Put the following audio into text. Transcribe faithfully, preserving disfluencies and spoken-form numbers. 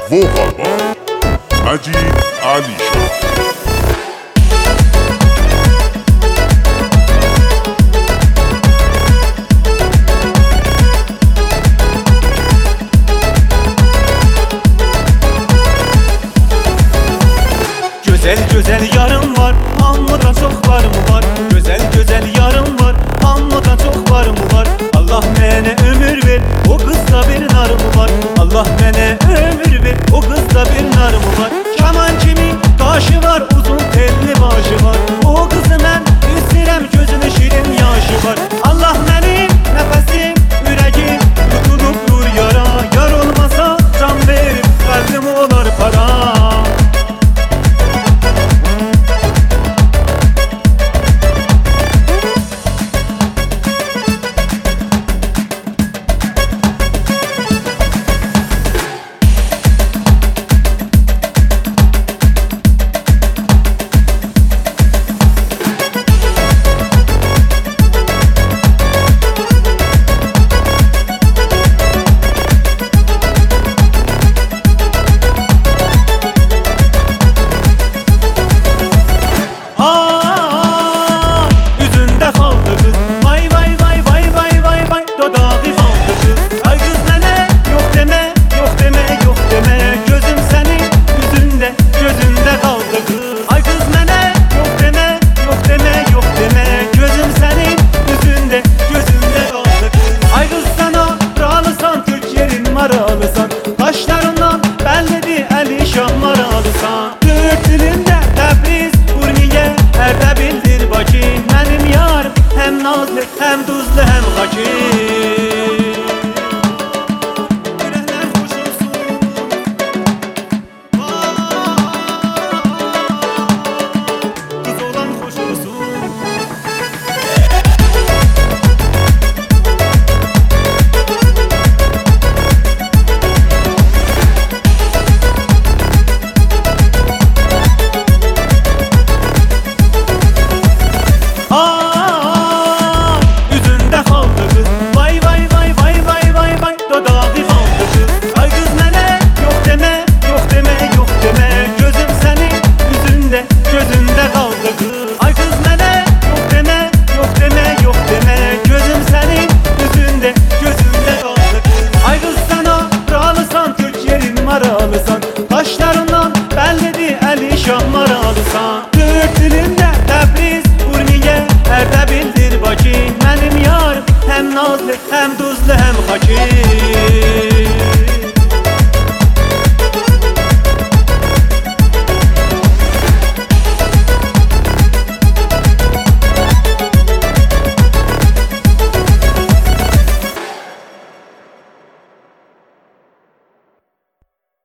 Vocal by Majid Ali Shah. Güzel güzel yarım var, amma da çok var mı var? Güzel güzel yarım var, amma da çok var mı var? Allah mene ömür ver, o kızda bir nar mı var? Allah mene ömür ver, o kızda bir nar mı var? Kaman kimin taşı var, uzun telli başı var. O kızı ben üstürem, gözünü şirin yaşı var. Allah benim nefesim, yüreğim tutulup dur yara. Yar olmasa can verip kalbim olar para.